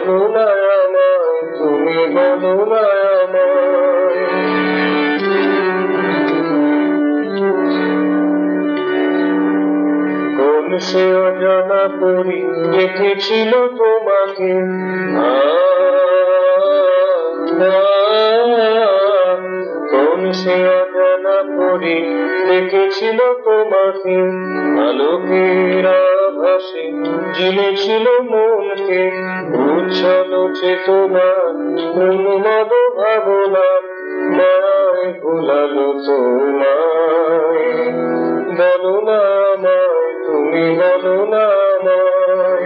বলো না আমায়, তুমি বলো না আমায়। কোন সে অজানা পরি দেখেছিল তোমাকে, কোন সে অজানা পরি দেখেছিল তোমাকে, আলোকের আভাসে জিনেছিল মনকে, উচ্ছল চেতনা উন্মাদ ভাবনা মায় ভুলালো তোমায়। বলো না আমায়, তুমি বলো না আমায়।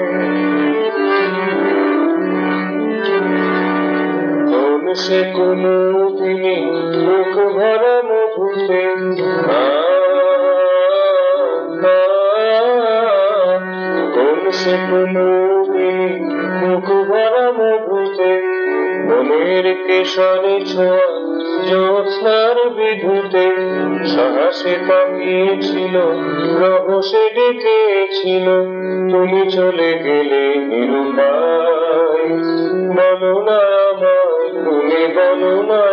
কোন সে কোনো দিনই বুক ভরা মধুতে, কোন সে কোনো দিনই বুক ভরা মধুতে, মনের কেশরে ছোঁয়া জ্যোৎস্নার বিধুতে, সাহসে তাকিয়েছিল রহস্যে ডেকেছিল, তুমি চলে গেলে নিরুপায়। বলো না আমায়, তুমি বলো না